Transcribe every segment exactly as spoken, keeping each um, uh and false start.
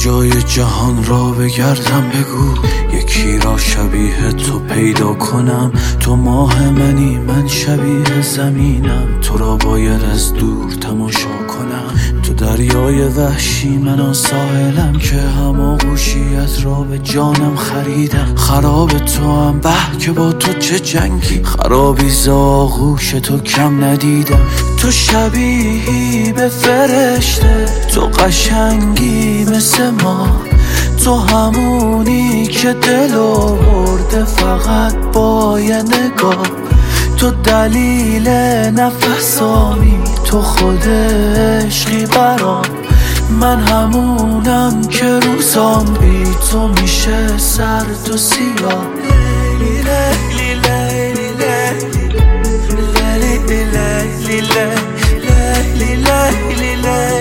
کجای جهان را بگردم بگو، یکی را شبیه تو پیدا کنم. تو ماه منی من شبیه زمینم، تو را باید از دور تماشا کنم. تو دریای وحشی من ساحلم که هماغوشیت را به جانم خریدم. خراب تو هم به که با تو چه جنگی، خرابی ز آغوش تو کم ندیدم. تو شبیهی به فرشته، تو قشنگی مثل ما، تو همونی که دلو برده فقط با یه نگاه. تو دلیل نفسامی، تو خود عشقی برام. من همونم که روزام بی تو میشه سرد و سیاه. لیلی لیلی لیلی لیلی لیلی لیلی لیلی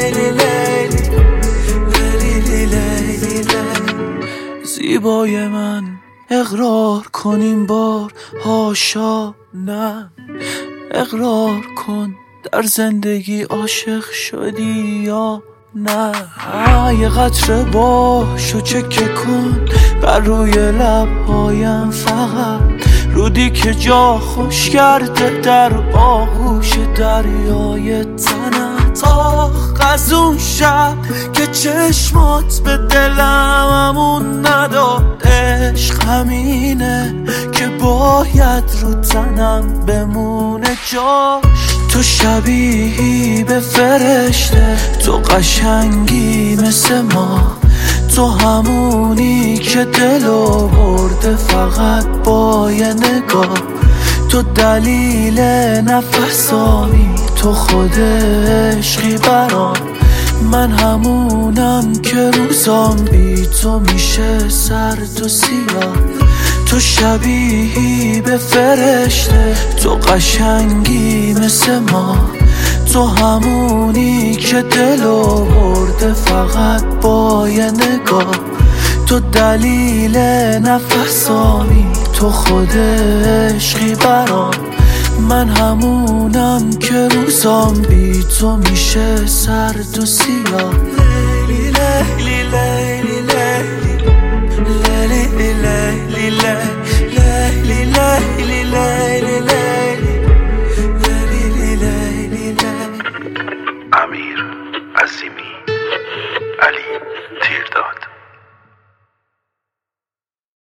لیلی لیلی. زیبای من اقرار کنیم بار، هاشا نه. اقرار کن در زندگی عاشق شدی یا نه. یه قطره باش و چکه کن بر روی لبهایم، فقط رودی که جا خوش کرده در آغوش دریای تنت. آخ از اون شب که چشمات به دلم امون نداد. عشق همینه که باید رو تنم بمونه جاش. تو شبیهی به فرشته، تو قشنگی مثل ما، تو همونی که دلو برده فقط با یه نگاه. تو دلیل نفسامی، تو خود عشقی برام. من همونم که روزام بی تو میشه سرد و سیاه. تو شبیهی به فرشته، تو قشنگی مثل ما، تو همونی که دلو برده فقط با یه نگاه. تو دلیل نفسامی، تو خود عشقی برام. من همونم که روزام بی تو میشه سرد و سیاه. لیلی لیلی